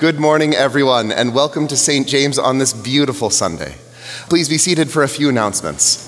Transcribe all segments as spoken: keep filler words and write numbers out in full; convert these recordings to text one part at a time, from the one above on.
Good morning, everyone, and welcome to Saint James on this beautiful Sunday. Please be seated for a few announcements.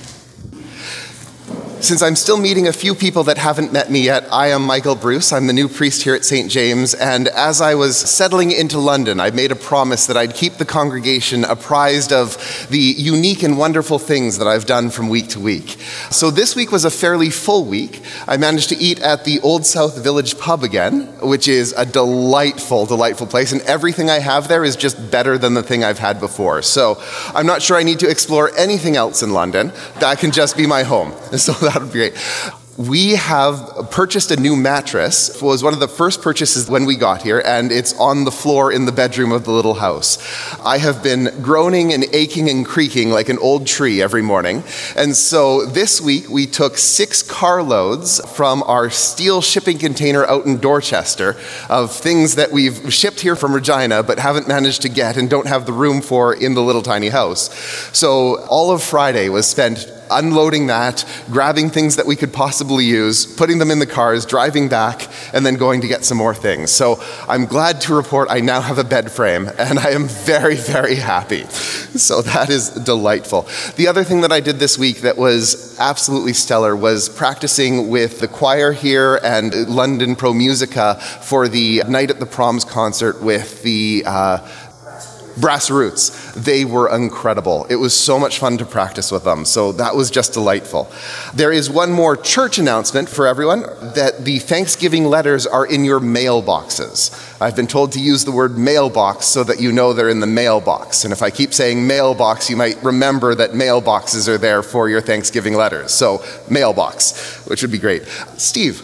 Since I'm still meeting a few people that haven't met me yet, I am Michael Bruce. I'm the new priest here at Saint James, and as I was settling into London, I made a promise that I'd keep the congregation apprised of the unique and wonderful things that I've done from week to week. So this week was a fairly full week. I managed to eat at the Old South Village pub again, which is a delightful, delightful place, and everything I have there is just better than the thing I've had before. So I'm not sure I need to explore anything else in London. That can just be my home. So that would be great. We have purchased a new mattress. It was one of the first purchases when we got here, and it's on the floor in the bedroom of the little house. I have been groaning and aching and creaking like an old tree every morning. And so this week we took six carloads from our steel shipping container out in Dorchester of things that we've shipped here from Regina but haven't managed to get and don't have the room for in the little tiny house. So all of Friday was spent unloading that, grabbing things that we could possibly use, putting them in the cars, driving back, and then going to get some more things. So I'm glad to report I now have a bed frame, and I am very, very happy. So that is delightful. The other thing that I did this week that was absolutely stellar was practicing with the choir here and London Pro Musica for the Night at the Proms concert with the uh, Brass Roots. They were incredible. It was so much fun to practice with them, so that was just delightful. There is one more church announcement for everyone, that the Thanksgiving letters are in your mailboxes. I've been told to use the word mailbox so that you know they're in the mailbox, and if I keep saying mailbox, you might remember that mailboxes are there for your Thanksgiving letters. So mailbox, which would be great. Steve.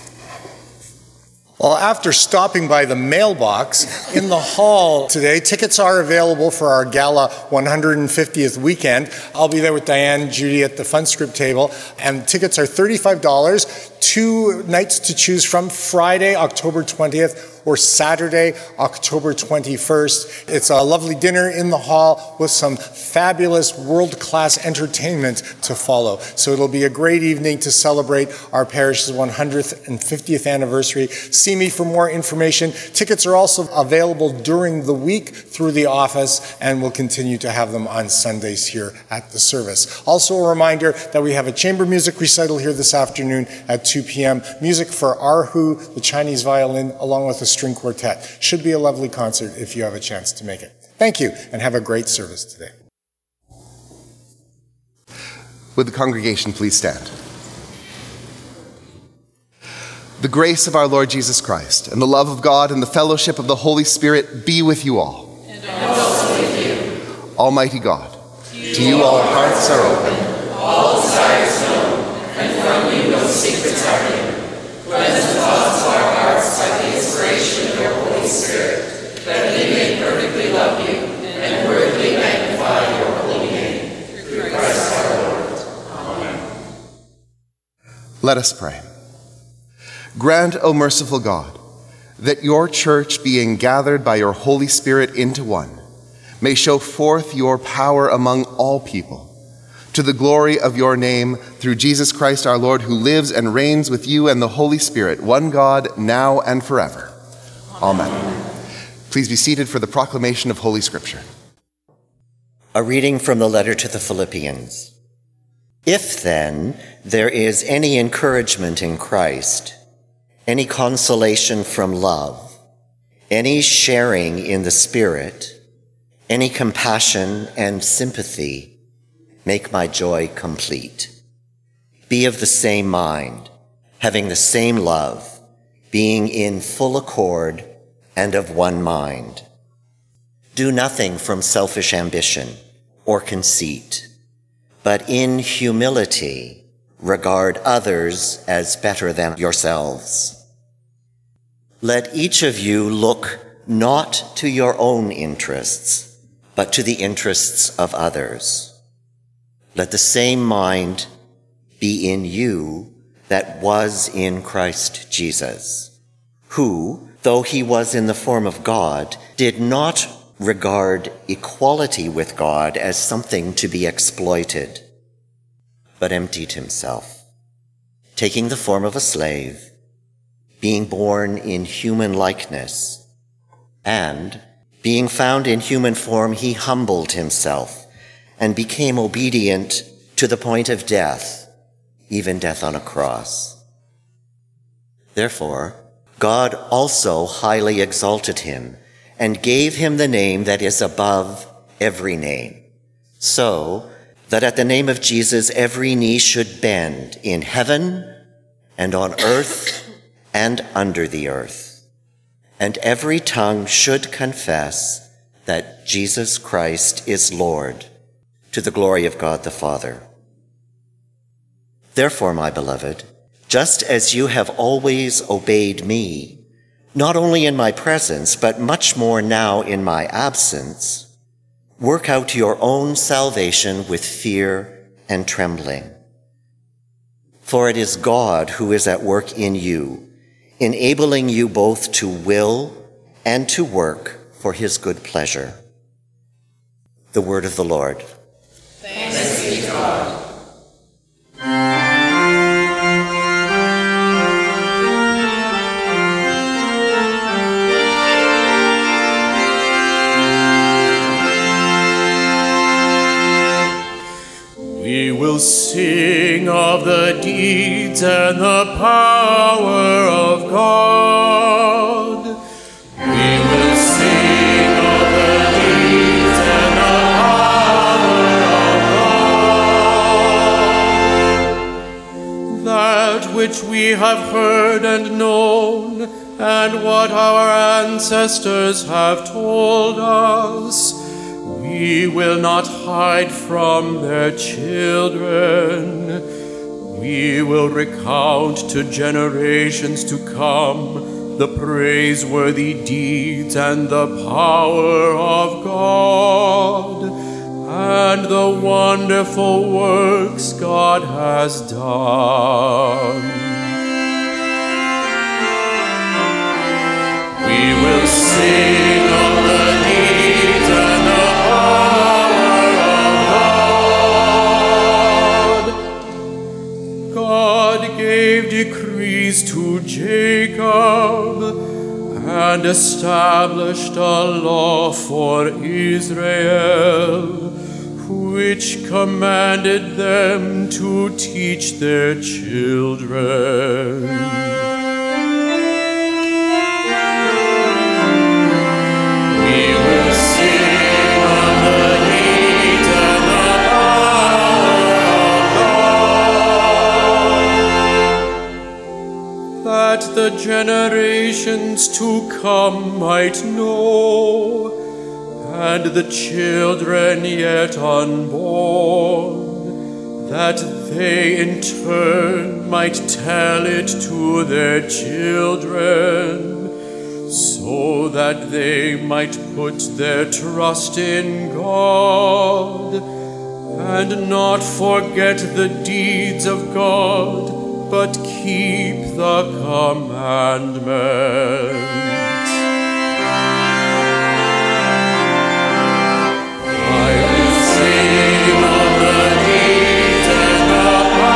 Well, after stopping by the mailbox in the hall today, tickets are available for our Gala one hundred fiftieth weekend. I'll be there with Diane, Judy at the Funscript table, and tickets are thirty-five dollars, two nights to choose from, Friday, October twentieth, or Saturday, October twenty-first. It's a lovely dinner in the hall with some fabulous world-class entertainment to follow. So it'll be a great evening to celebrate our parish's one hundred fiftieth anniversary. See me for more information. Tickets are also available during the week through the office, and we'll continue to have them on Sundays here at the service. Also a reminder that we have a chamber music recital here this afternoon at two p.m. Music for Erhu, the Chinese violin, along with a string quartet. Should be a lovely concert if you have a chance to make it. Thank you, and have a great service today. Would the congregation please stand? The grace of our Lord Jesus Christ, and the love of God, and the fellowship of the Holy Spirit be with you all. And also with you. Almighty God, to you, to you all our hearts are open, all desires known, and from you no secrets are hidden. Cleanse the thoughts of our hearts by the inspiration of your Holy Spirit, that we may perfectly love you and worthily magnify your holy name. Through Christ our Lord. Amen. Let us pray. Grant, O merciful God, that your church, being gathered by your Holy Spirit into one, may show forth your power among all people, to the glory of your name, through Jesus Christ our Lord, who lives and reigns with you and the Holy Spirit, one God, now and forever. Amen. Amen. Please be seated for the proclamation of Holy Scripture. A reading from the letter to the Philippians. If then there is any encouragement in Christ, any consolation from love, any sharing in the Spirit, any compassion and sympathy, make my joy complete. Be of the same mind, having the same love, being in full accord and of one mind. Do nothing from selfish ambition or conceit, but in humility regard others as better than yourselves. Let each of you look not to your own interests, but to the interests of others. Let the same mind be in you that was in Christ Jesus, who, though he was in the form of God, did not regard equality with God as something to be exploited, but emptied himself, taking the form of a slave, being born in human likeness, And, being found in human form, he humbled himself and became obedient to the point of death, even death on a cross. Therefore, God also highly exalted him and gave him the name that is above every name, so that at the name of Jesus every knee should bend in heaven and on earth and under the earth, and every tongue should confess that Jesus Christ is Lord, to the glory of God the Father. Therefore, my beloved, just as you have always obeyed me, not only in my presence, but much more now in my absence, work out your own salvation with fear and trembling. For it is God who is at work in you, enabling you both to will and to work for his good pleasure. The word of the Lord. Thanks be to God. We will sing of the deeds and the power of God. We will sing of the deeds and the power of God. That which we have heard and known, and what our ancestors have told us, we will not hide from their children. We will recount to generations to come the praiseworthy deeds and the power of God, and the wonderful works God has done. We will sing of the deeds and the gave decrees to Jacob and established a law for Israel, which commanded them to teach their children. We will sing of the deeds and the that the generations to come might know, and the children yet unborn, that they in turn might tell it to their children, so that they might put their trust in God, and not forget the deeds of God, but keep the commandments. I will sing of the deeds and the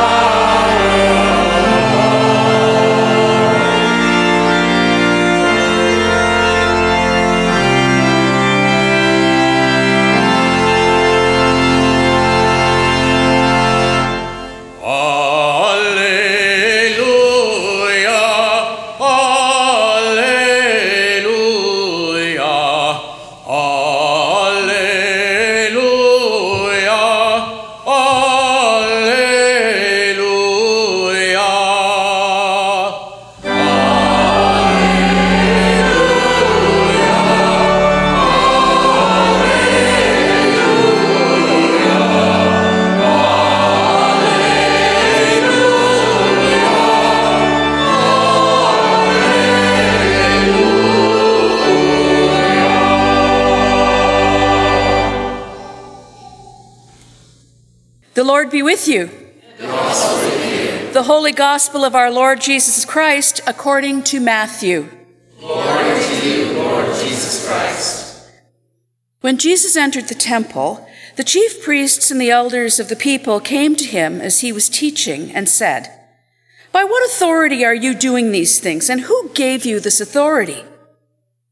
The Lord be with you. And also with you. The Holy Gospel of our Lord Jesus Christ according to Matthew. Glory to you, Lord Jesus Christ. When Jesus entered the temple, the chief priests and the elders of the people came to him as he was teaching and said, "By what authority are you doing these things, and who gave you this authority?"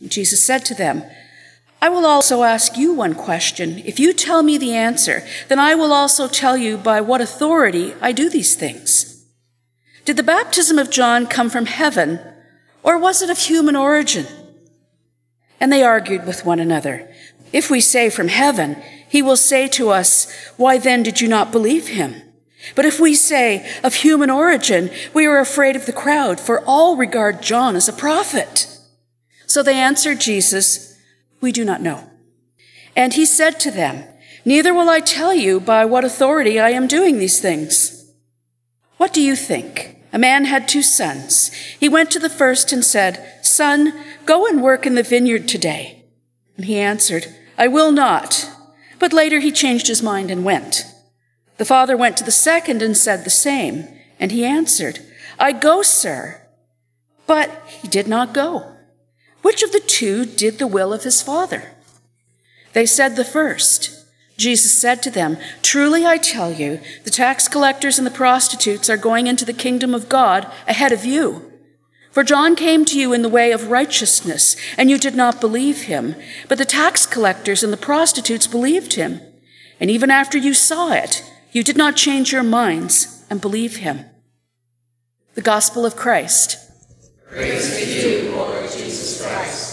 Jesus said to them, I will also ask you one question. If you tell me the answer, then I will also tell you by what authority I do these things. Did the baptism of John come from heaven, or was it of human origin? And they argued with one another. If we say from heaven, he will say to us, why then did you not believe him? But if we say of human origin, we are afraid of the crowd, for all regard John as a prophet. So they answered Jesus, we do not know. And he said to them, neither will I tell you by what authority I am doing these things. What do you think? A man had two sons. He went to the first and said, son, go and work in the vineyard today. And he answered, I will not. But later he changed his mind and went. The father went to the second and said the same. And he answered, I go, sir. But he did not go. Which of the two did the will of his father? They said the first. Jesus said to them, truly I tell you, the tax collectors and the prostitutes are going into the kingdom of God ahead of you. For John came to you in the way of righteousness, and you did not believe him, but the tax collectors and the prostitutes believed him. And even after you saw it, you did not change your minds and believe him. The Gospel of Christ. Praise to you, Lord Jesus Christ.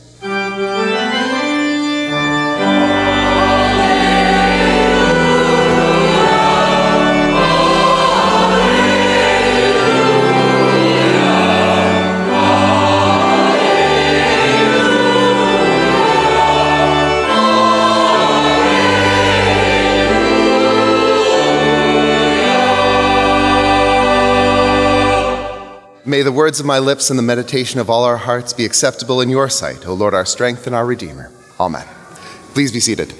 May the words of my lips and the meditation of all our hearts be acceptable in your sight, O Lord, our strength and our Redeemer. Amen. Please be seated.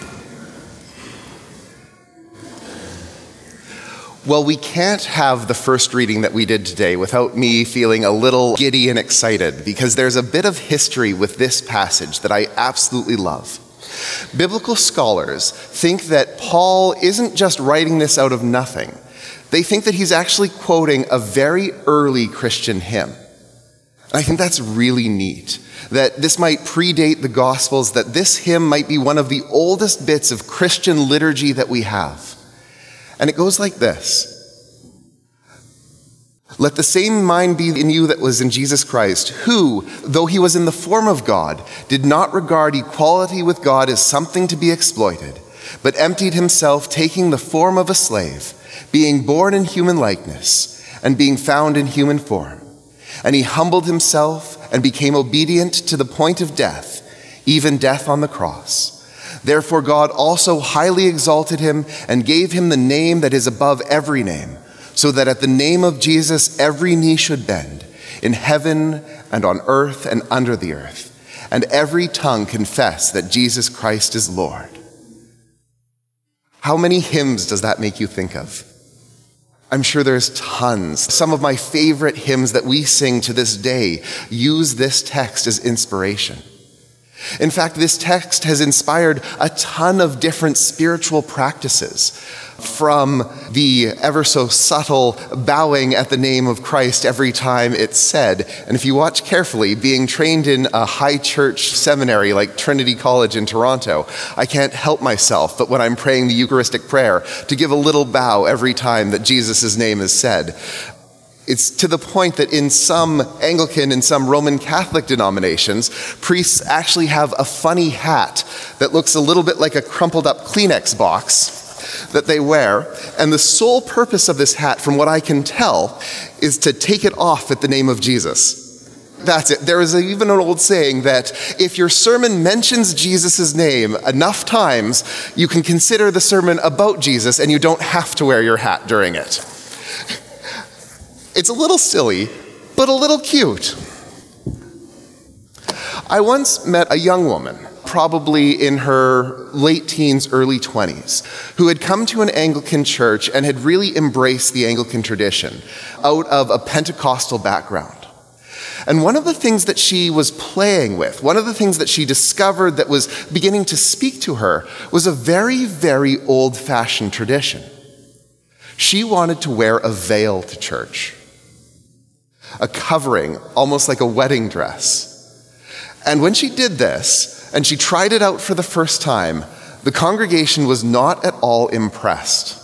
Well, we can't have the first reading that we did today without me feeling a little giddy and excited, because there's a bit of history with this passage that I absolutely love. Biblical scholars think that Paul isn't just writing this out of nothing. They think that he's actually quoting a very early Christian hymn. I think that's really neat, that this might predate the Gospels, that this hymn might be one of the oldest bits of Christian liturgy that we have. And it goes like this. Let the same mind be in you that was in Jesus Christ, who, though he was in the form of God, did not regard equality with God as something to be exploited, but emptied himself, taking the form of a slave, being born in human likeness, and being found in human form. And he humbled himself and became obedient to the point of death, even death on the cross. Therefore God also highly exalted him and gave him the name that is above every name, so that at the name of Jesus every knee should bend, in heaven and on earth and under the earth, and every tongue confess that Jesus Christ is Lord. How many hymns does that make you think of? I'm sure there's tons. Some of my favorite hymns that we sing to this day use this text as inspiration. In fact, this text has inspired a ton of different spiritual practices, from the ever so subtle bowing at the name of Christ every time it's said. And if you watch carefully, being trained in a high church seminary like Trinity College in Toronto, I can't help myself but when I'm praying the Eucharistic prayer to give a little bow every time that Jesus' name is said. It's to the point that in some Anglican and some Roman Catholic denominations, priests actually have a funny hat that looks a little bit like a crumpled up Kleenex box that they wear. And the sole purpose of this hat, from what I can tell, is to take it off at the name of Jesus. That's it. There is even an old saying that if your sermon mentions Jesus' name enough times, you can consider the sermon about Jesus and you don't have to wear your hat during it. It's a little silly, but a little cute. I once met a young woman, probably in her late teens, early twenties, who had come to an Anglican church and had really embraced the Anglican tradition out of a Pentecostal background. And one of the things that she was playing with, one of the things that she discovered that was beginning to speak to her, was a very, very old-fashioned tradition. She wanted to wear a veil to church, a covering, almost like a wedding dress. And when she did this, and she tried it out for the first time, the congregation was not at all impressed.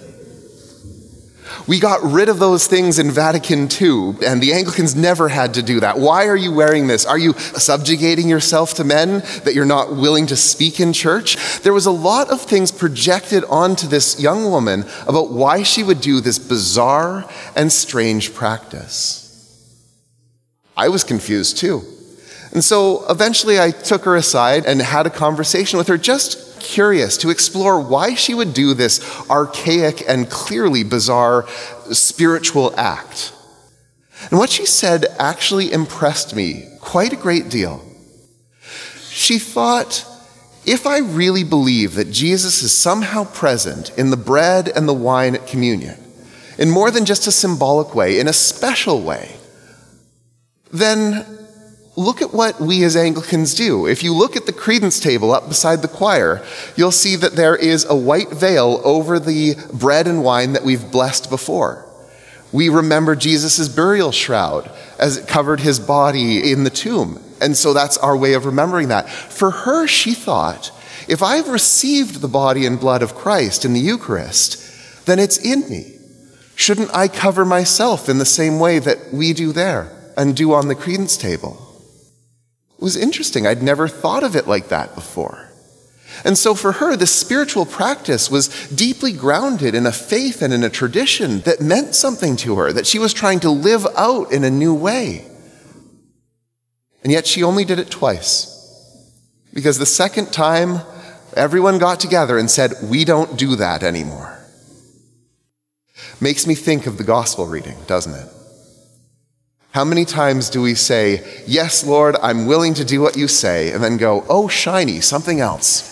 We got rid of those things in Vatican Two, and the Anglicans never had to do that. Why are you wearing this? Are you subjugating yourself to men that you're not willing to speak in church? There was a lot of things projected onto this young woman about why she would do this bizarre and strange practice. I was confused too. And so eventually I took her aside and had a conversation with her, just curious to explore why she would do this archaic and clearly bizarre spiritual act. And what she said actually impressed me quite a great deal. She thought, if I really believe that Jesus is somehow present in the bread and the wine at communion, in more than just a symbolic way, in a special way, then look at what we as Anglicans do. If you look at the credence table up beside the choir, you'll see that there is a white veil over the bread and wine that we've blessed before. We remember Jesus' burial shroud as it covered his body in the tomb. And so that's our way of remembering that. For her, she thought, if I've received the body and blood of Christ in the Eucharist, then it's in me. Shouldn't I cover myself in the same way that we do there and do on the credence table? It was interesting. I'd never thought of it like that before. And so for her, this spiritual practice was deeply grounded in a faith and in a tradition that meant something to her, that she was trying to live out in a new way. And yet she only did it twice. Because the second time, everyone got together and said, we don't do that anymore. Makes me think of the gospel reading, doesn't it? How many times do we say, yes, Lord, I'm willing to do what you say, and then go, oh, shiny, something else?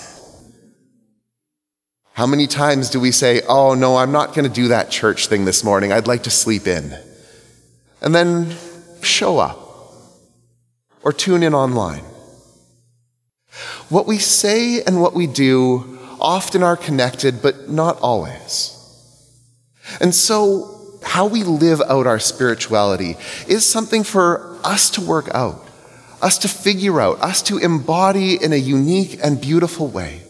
How many times do we say, oh, no, I'm not going to do that church thing this morning. I'd like to sleep in. And then show up or tune in online. What we say and what we do often are connected, but not always. And so how we live out our spirituality is something for us to work out, us to figure out, us to embody in a unique and beautiful way.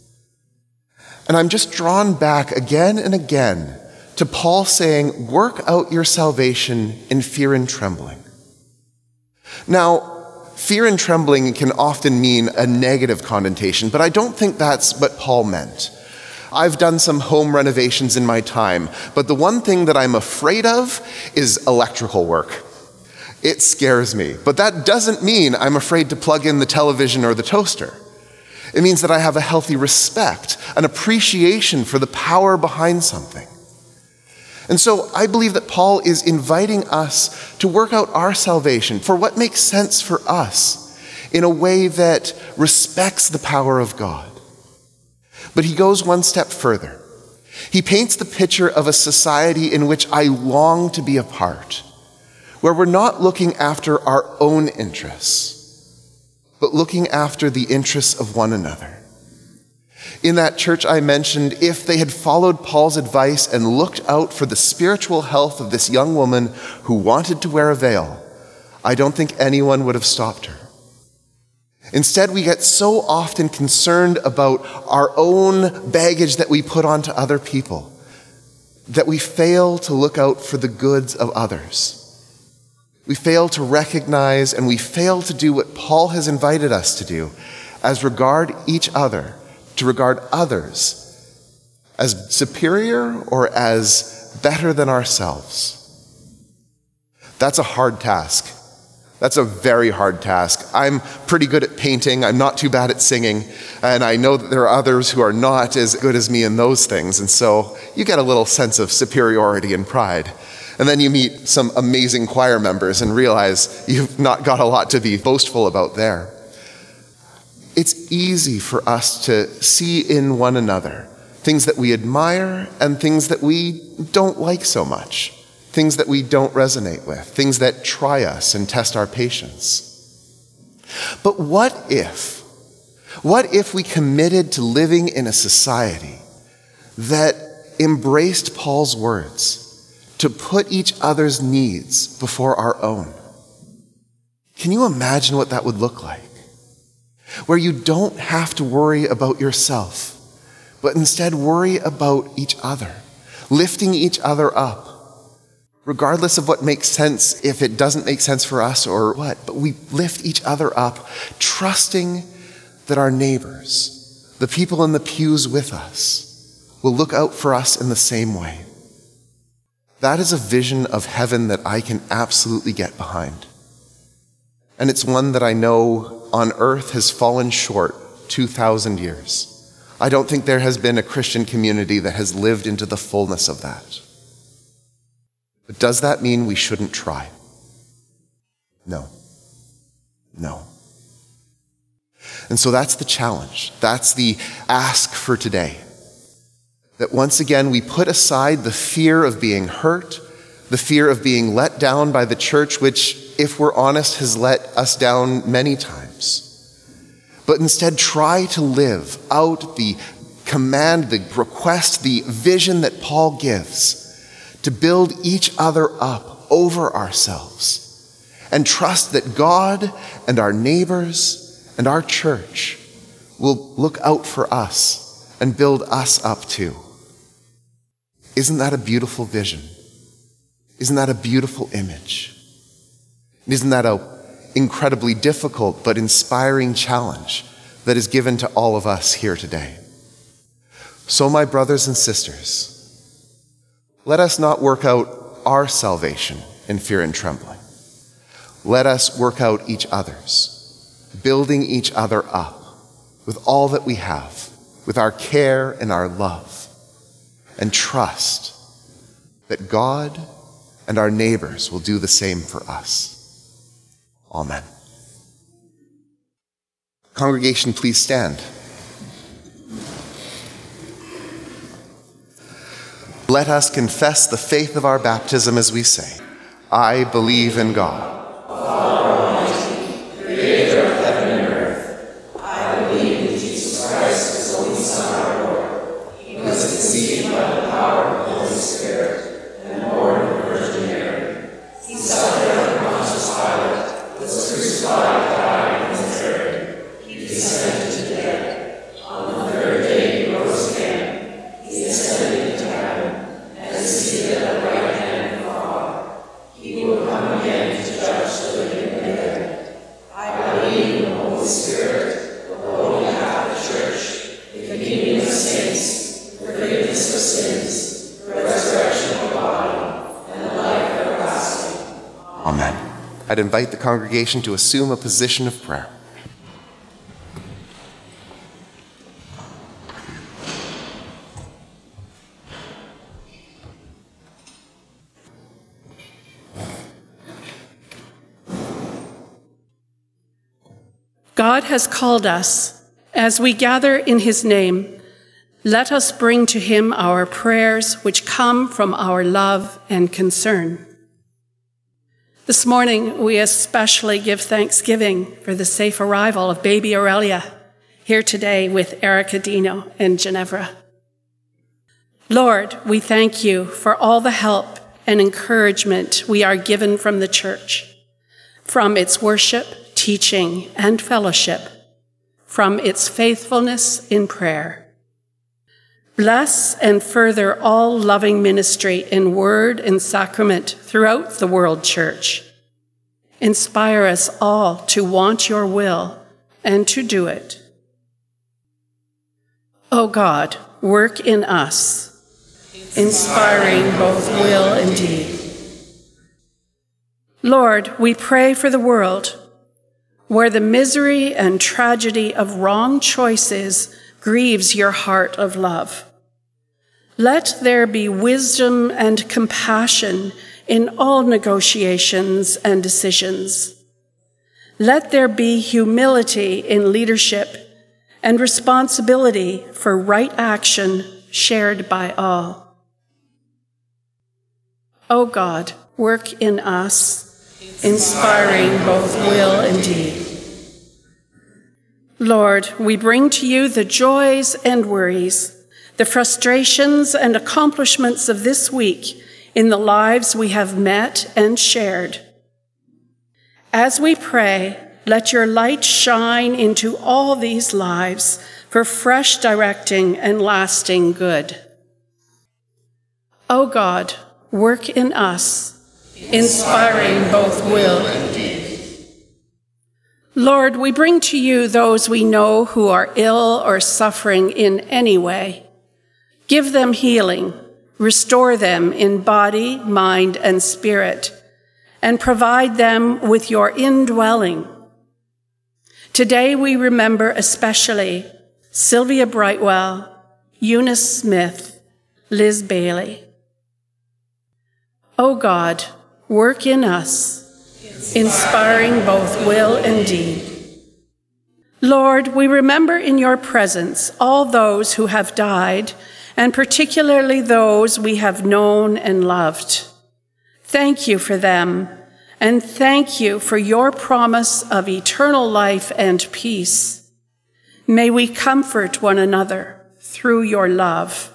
And I'm just drawn back again and again to Paul saying, work out your salvation in fear and trembling. Now, fear and trembling can often mean a negative connotation, but I don't think that's what Paul meant. I've done some home renovations in my time, but the one thing that I'm afraid of is electrical work. It scares me, but that doesn't mean I'm afraid to plug in the television or the toaster. It means that I have a healthy respect, an appreciation for the power behind something. And so I believe that Paul is inviting us to work out our salvation for what makes sense for us in a way that respects the power of God. But he goes one step further. He paints the picture of a society in which I long to be a part, where we're not looking after our own interests, but looking after the interests of one another. In that church I mentioned, if they had followed Paul's advice and looked out for the spiritual health of this young woman who wanted to wear a veil, I don't think anyone would have stopped her. Instead, we get so often concerned about our own baggage that we put onto other people that we fail to look out for the goods of others. We fail to recognize and we fail to do what Paul has invited us to do, as regard each other, to regard others as superior or as better than ourselves. That's a hard task. That's a very hard task. I'm pretty good at painting. I'm not too bad at singing. And I know that there are others who are not as good as me in those things. And so you get a little sense of superiority and pride. And then you meet some amazing choir members and realize you've not got a lot to be boastful about there. It's easy for us to see in one another things that we admire and things that we don't like so much. Things that we don't resonate with, things that try us and test our patience. But what if, what if we committed to living in a society that embraced Paul's words to put each other's needs before our own? Can you imagine what that would look like? Where you don't have to worry about yourself, but instead worry about each other, lifting each other up, regardless of what makes sense, if it doesn't make sense for us or what. But we lift each other up, trusting that our neighbors, the people in the pews with us, will look out for us in the same way. That is a vision of heaven that I can absolutely get behind. And it's one that I know on earth has fallen short two thousand years. I don't think there has been a Christian community that has lived into the fullness of that. But does that mean we shouldn't try? No. No. And so that's the challenge. That's the ask for today. That once again we put aside the fear of being hurt, the fear of being let down by the church, which, if we're honest, has let us down many times. But instead try to live out the command, the request, the vision that Paul gives to build each other up over ourselves and trust that God and our neighbors and our church will look out for us and build us up too. Isn't that a beautiful vision? Isn't that a beautiful image? Isn't that an incredibly difficult but inspiring challenge that is given to all of us here today? So, my brothers and sisters, let us not work out our salvation in fear and trembling. Let us work out each other's, building each other up with all that we have, with our care and our love, and trust that God and our neighbors will do the same for us. Amen. Congregation, please stand. Let us confess the faith of our baptism as we say, I believe in God, Creator of heaven and earth. I believe in Jesus Christ, His only Son, our Lord. He was conceived by the power of the Holy Spirit and born of the Virgin Mary. He suffered under Pontius Pilate, was crucified, died, and was buried. He descended to death. On the third day he rose again. He ascended into heaven and is seated at the right hand of God. He will come again to judge the living and the dead. I believe in the Holy Spirit, the Holy Catholic Church, the communion of saints, forgiveness of sins, the resurrection of the body, and the life everlasting. Amen. I'd invite the congregation to assume a position of prayer. God has called us. As we gather in his name, let us bring to him our prayers which come from our love and concern. This morning, we especially give thanksgiving for the safe arrival of baby Aurelia, here today with Erica Dino and Ginevra. Lord, we thank you for all the help and encouragement we are given from the church, from its worship, teaching, and fellowship, from its faithfulness in prayer. Bless and further all loving ministry in word and sacrament throughout the world church. Inspire us all to want your will and to do it. O God, work in us, inspiring both will and deed. Lord, we pray for the world, where the misery and tragedy of wrong choices grieves your heart of love. Let there be wisdom and compassion in all negotiations and decisions. Let there be humility in leadership and responsibility for right action shared by all. O God, work in us, inspiring both will and deed. Lord, we bring to you the joys and worries, the frustrations and accomplishments of this week in the lives we have met and shared. As we pray, let your light shine into all these lives for fresh directing and lasting good. O God, work in us, inspiring both will and deed. Lord, we bring to you those we know who are ill or suffering in any way. Give them healing, restore them in body, mind, and spirit, and provide them with your indwelling. Today we remember especially Sylvia Brightwell, Eunice Smith, Liz Bailey. O God, work in us, inspiring both will and deed. Lord, we remember in your presence all those who have died, and particularly those we have known and loved. Thank you for them, and thank you for your promise of eternal life and peace. May we comfort one another through your love.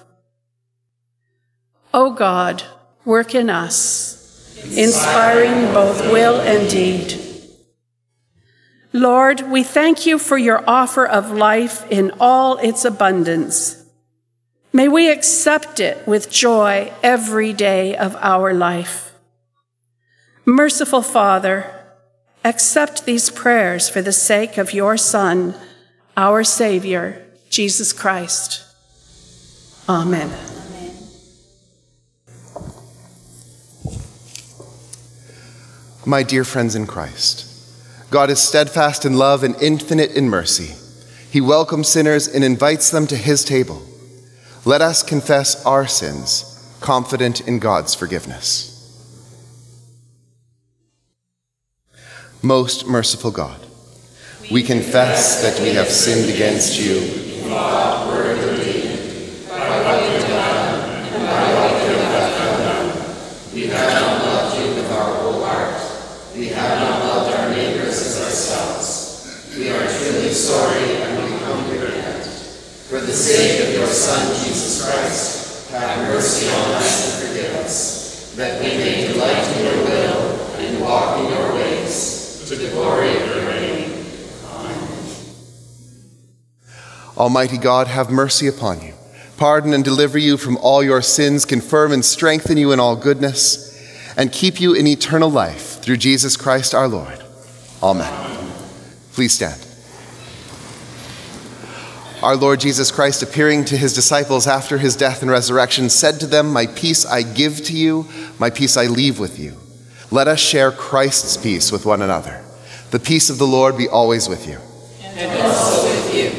O God, work in us, inspiring both will and deed. Lord, we thank you for your offer of life in all its abundance. May we accept it with joy every day of our life. Merciful Father, accept these prayers for the sake of your Son, our Savior, Jesus Christ. Amen. My dear friends in Christ, God is steadfast in love and infinite in mercy. He welcomes sinners and invites them to his table. Let us confess our sins, confident in God's forgiveness. Most merciful God, we confess that we have sinned against you in thought, word, or deed, by what we have done and by what we have left undone. We have not loved you with our whole heart. We have not loved our neighbors as ourselves. We are truly sorry and we humbly repent. For the sake of your Son, Jesus Christ, have mercy on us and forgive us, that we may delight in your will and walk in your ways, to the glory of your name. Amen. Almighty God, have mercy upon you, pardon and deliver you from all your sins, confirm and strengthen you in all goodness, and keep you in eternal life through Jesus Christ our Lord. Amen. Please stand. Our Lord Jesus Christ, appearing to his disciples after his death and resurrection, said to them, "My peace I give to you, my peace I leave with you." Let us share Christ's peace with one another. The peace of the Lord be always with you. And also with you.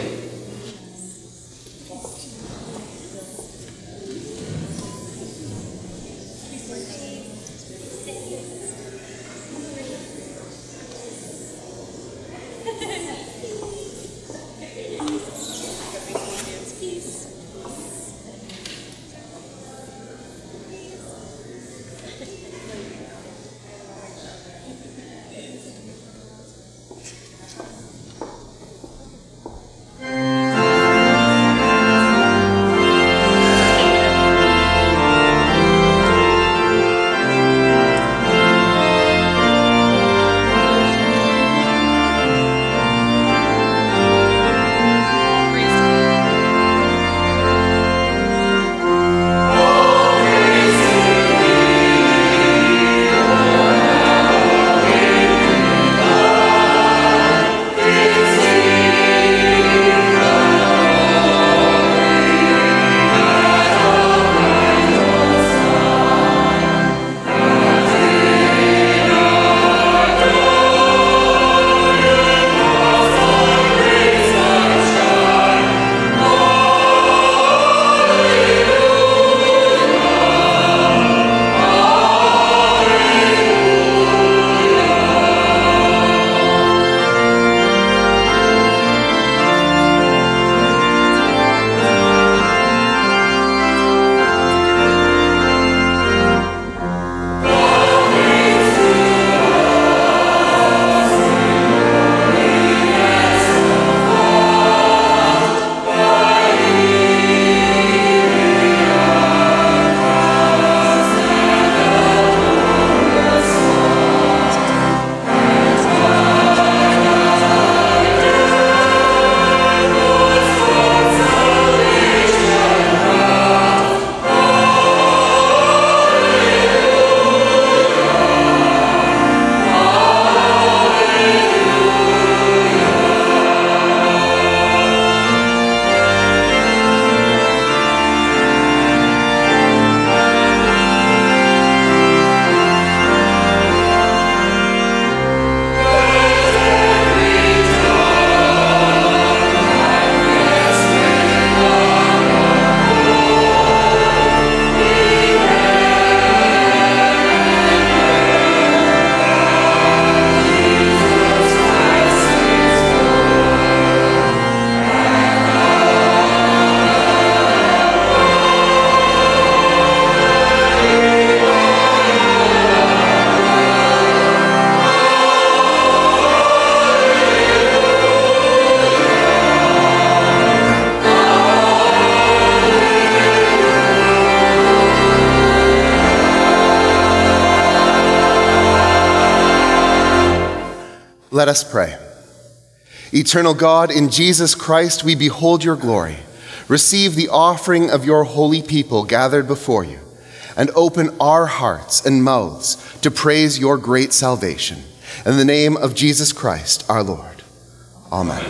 Let us pray. Eternal God, in Jesus Christ we behold your glory. Receive the offering of your holy people gathered before you, and open our hearts and mouths to praise your great salvation. In the name of Jesus Christ, our Lord. Amen.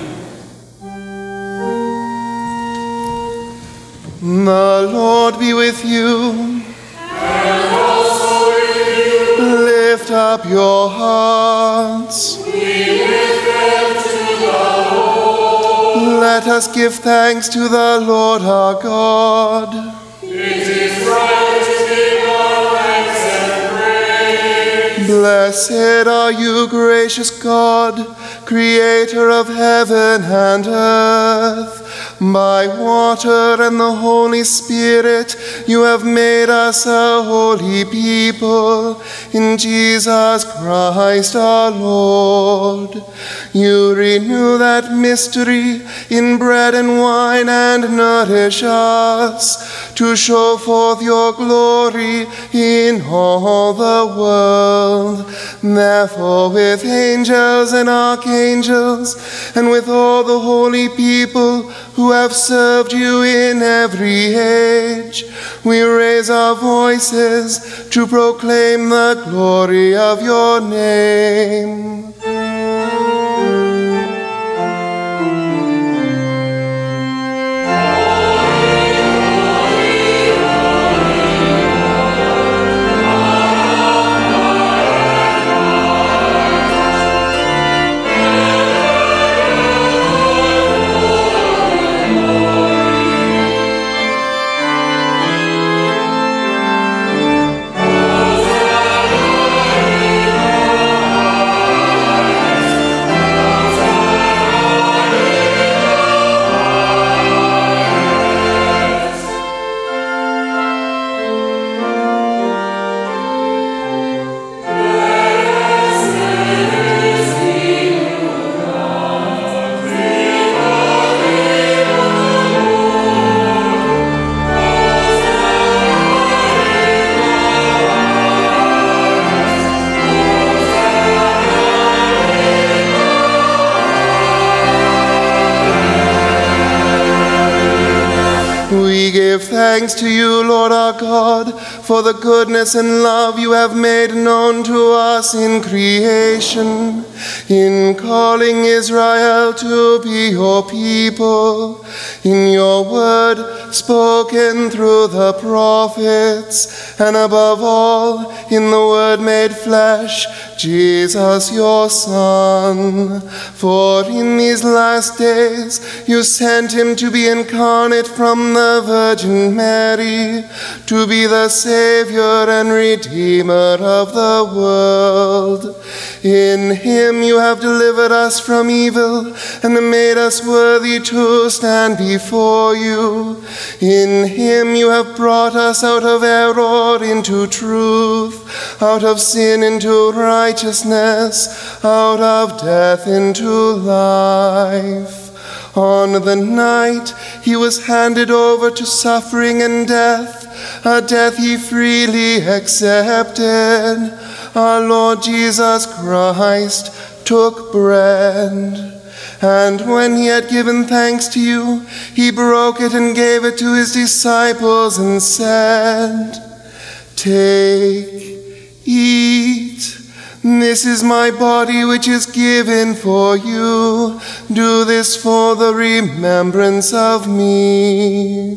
The Lord be with you. And also with you. Lift up your hearts. We lift them to the Lord. Let us give thanks to the Lord our God. It is right to give our thanks and praise. Blessed are you, gracious God, creator of heaven and earth. By water and the Holy Spirit, you have made us a holy people in Jesus Christ our Lord. You renew that mystery in bread and wine and nourish us to show forth your glory in all the world. Therefore, with angels and archangels and with all the holy people who have served you in every age, we raise our voices to proclaim the glory of your name. We give thanks to you, Lord our God, for the goodness and love you have made known to us in creation, in calling Israel to be your people, in your word spoken through the prophets, and above all, in the word made flesh, Jesus your Son. For in these last days you sent him to be incarnate from the Virgin Mary, to be the Savior and Redeemer of the world. In him you have delivered us from evil and made us worthy to stand before you. In him you have brought us out of error into truth, out of sin into righteousness, out of death into life. On the night he was handed over to suffering and death, a death he freely accepted, our Lord Jesus Christ took bread. And when he had given thanks to you, he broke it and gave it to his disciples and said, "Take, eat. This is my body which is given for you. Do this for the remembrance of me."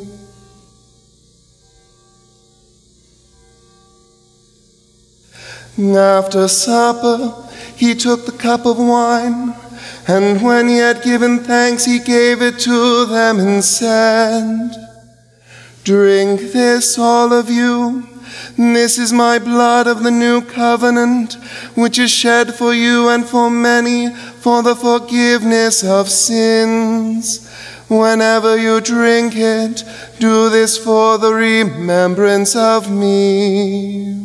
After supper, he took the cup of wine, and when he had given thanks, he gave it to them and said, "Drink this, all of you. This is my blood of the new covenant, which is shed for you and for many for the forgiveness of sins. Whenever you drink it, do this for the remembrance of me."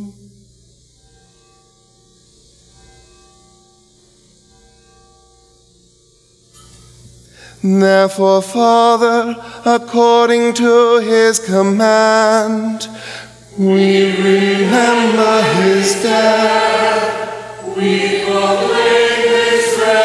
Therefore, Father, according to his command, we remember his death. We proclaim his resurrection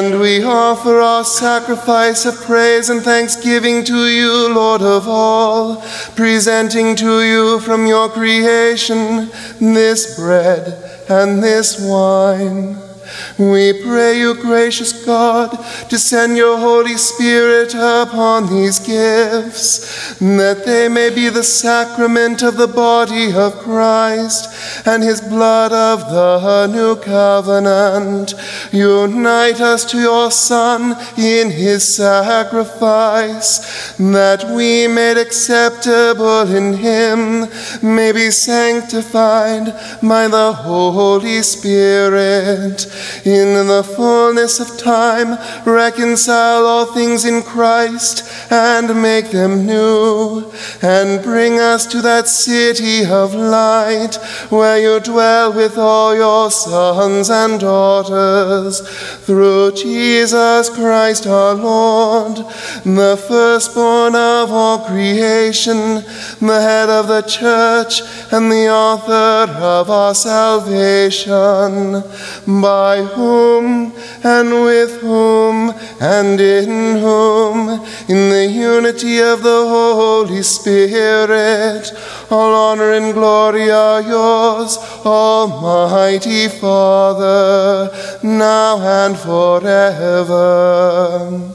And we offer our sacrifice of praise and thanksgiving to you, Lord of all, presenting to you from your creation this bread and this wine. We pray you, gracious God, to send your Holy Spirit upon these gifts, that they may be the sacrament of the body of Christ and his blood of the new covenant. Unite us to your Son in his sacrifice, that we, made acceptable in him, may be sanctified by the Holy Spirit. In the fullness of time, reconcile all things in Christ and make them new, and bring us to that city of light where you dwell with all your sons and daughters, through Jesus Christ our Lord, the firstborn of all creation, the head of the church and the author of our salvation, by whom and with whom and in whom, in the unity of the Holy Spirit, all honor and glory are yours, Almighty Father, now and forever.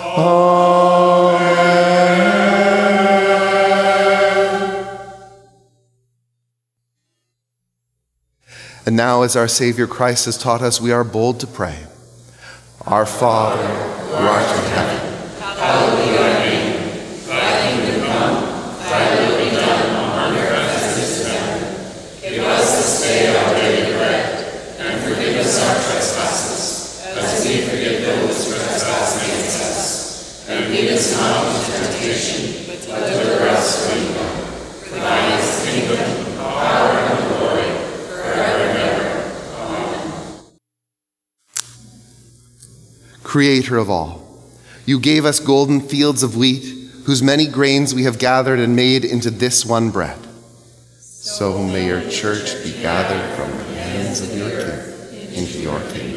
Amen. And now, as our Savior Christ has taught us, we are bold to pray. Our Father, who art in heaven, hallowed be thy name. Thy kingdom come, thy will be done on earth as it is in heaven. Give us this day our daily bread, and forgive us our trespasses, as we forgive those who trespass against us. And lead us not into temptation, but deliver us from evil. For thine is the kingdom, power, and glory, forever and ever. Amen. Creator of all, you gave us golden fields of wheat, whose many grains we have gathered and made into this one bread. So may your church be gathered from the hands of your king into your kingdom.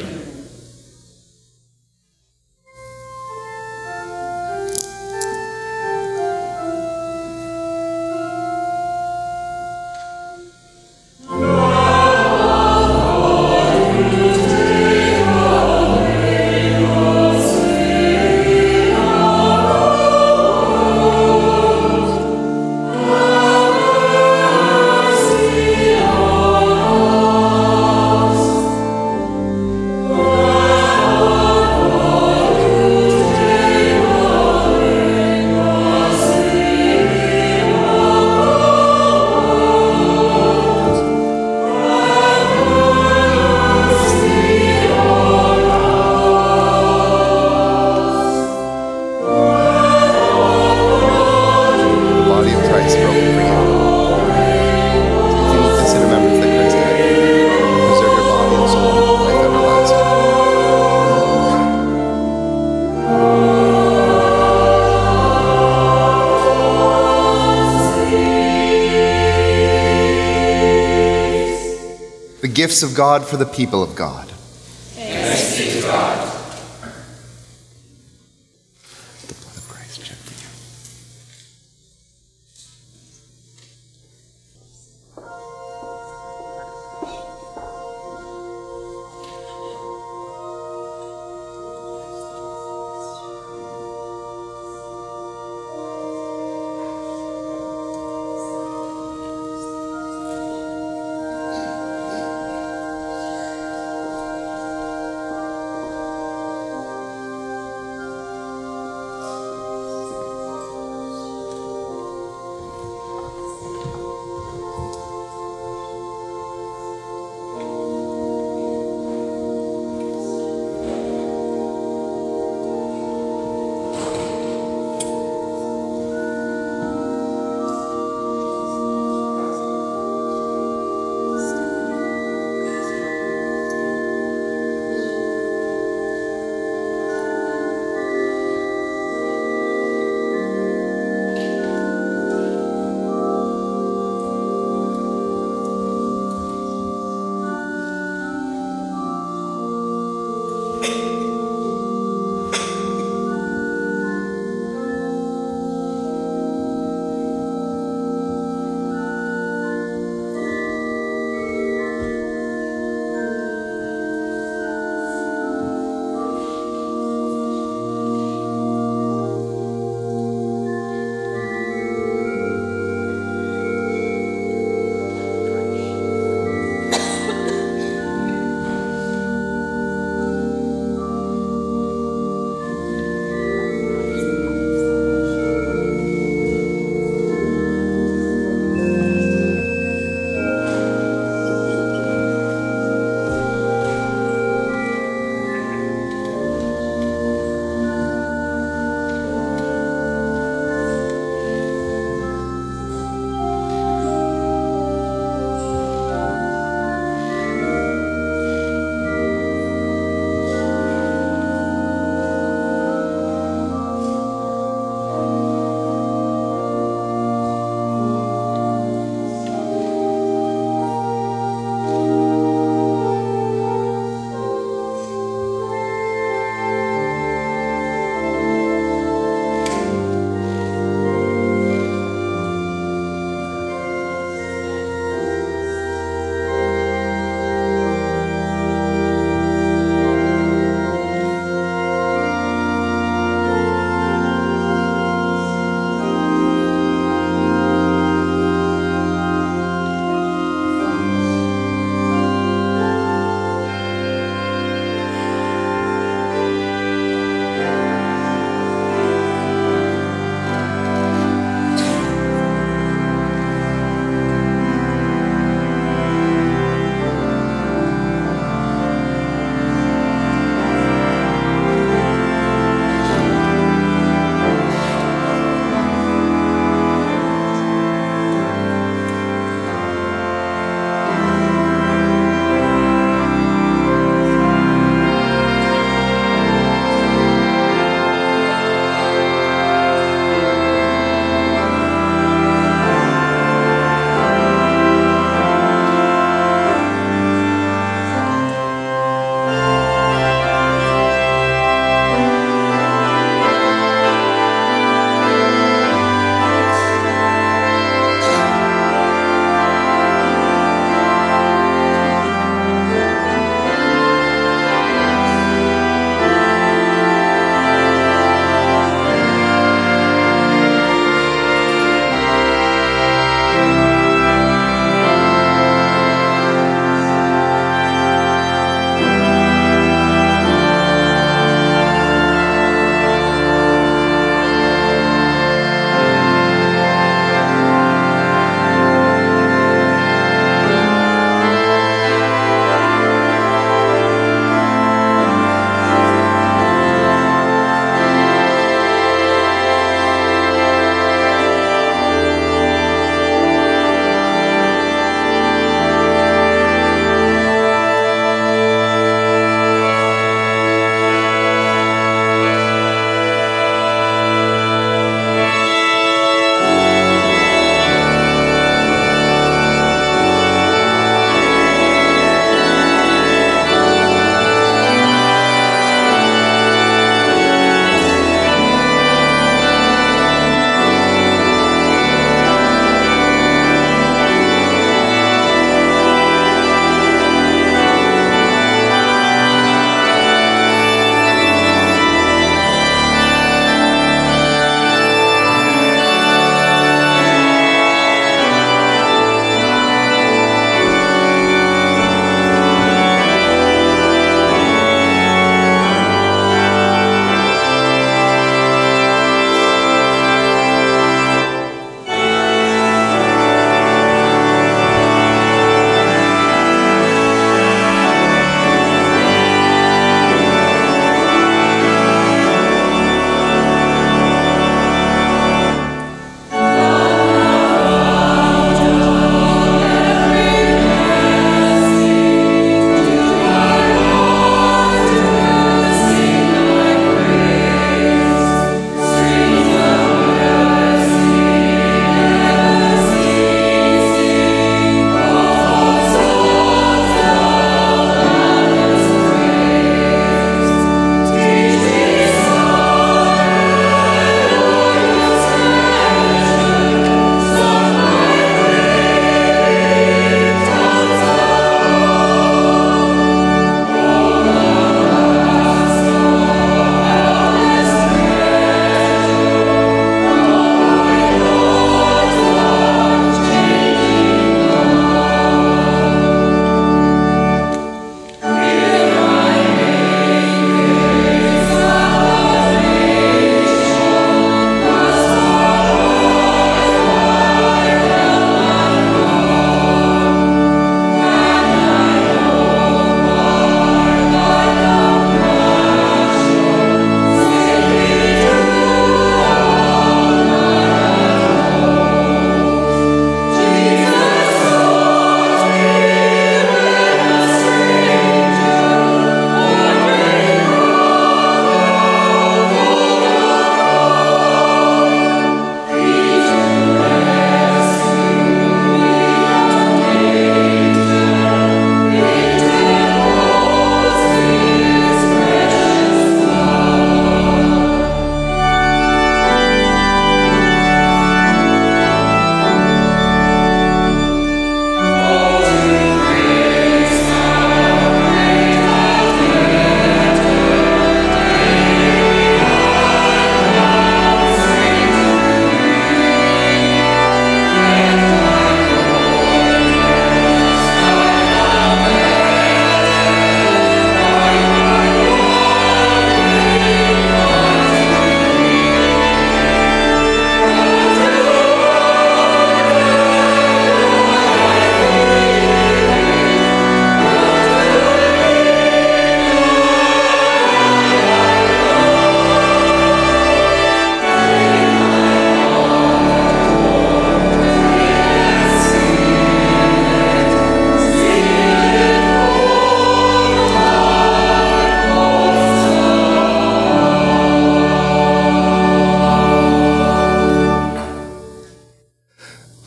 Gifts of God for the people of God. Thanks be to God. The blood of Christ shed for you.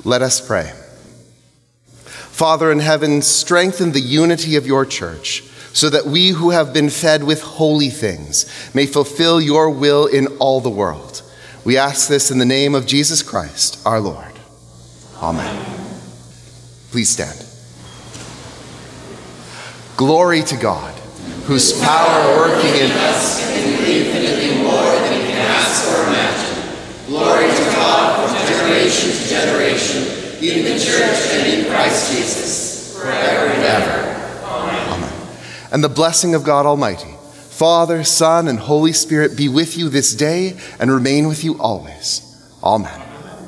Let us pray. Father in heaven, strengthen the unity of your church, so that we who have been fed with holy things may fulfill your will in all the world. We ask this in the name of Jesus Christ, our Lord. Amen. Please stand. Glory to God, whose power working in us can do infinitely more than we can ask or imagine. Glory to God from generation to generation, in the church and in Christ Jesus, forever and ever. Amen. Amen. And the blessing of God Almighty, Father, Son, and Holy Spirit be with you this day and remain with you always. Amen.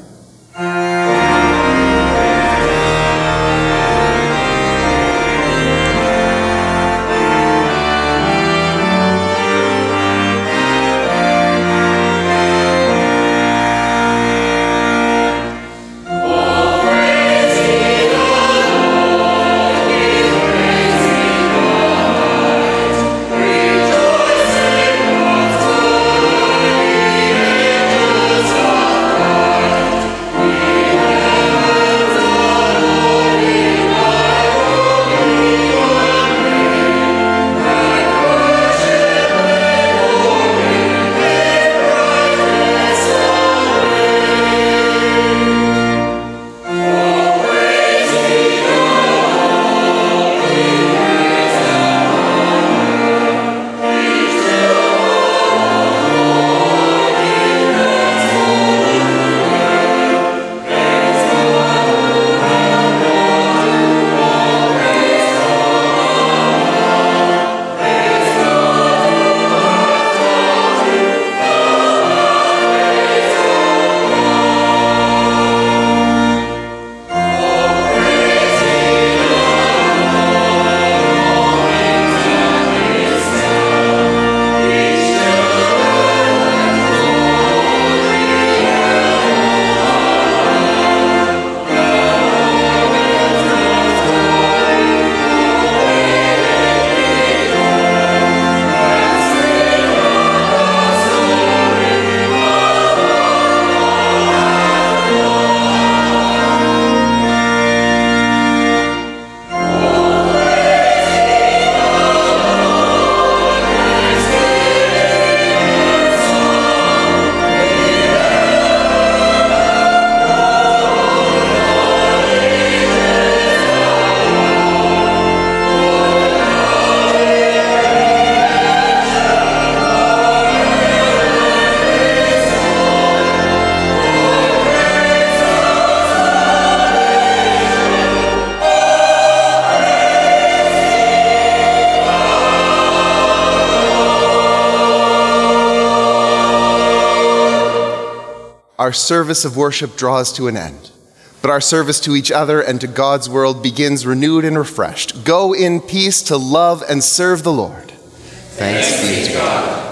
Our service of worship draws to an end, but our service to each other and to God's world begins renewed and refreshed. Go in peace to love and serve the Lord. Thanks, Thanks be to God.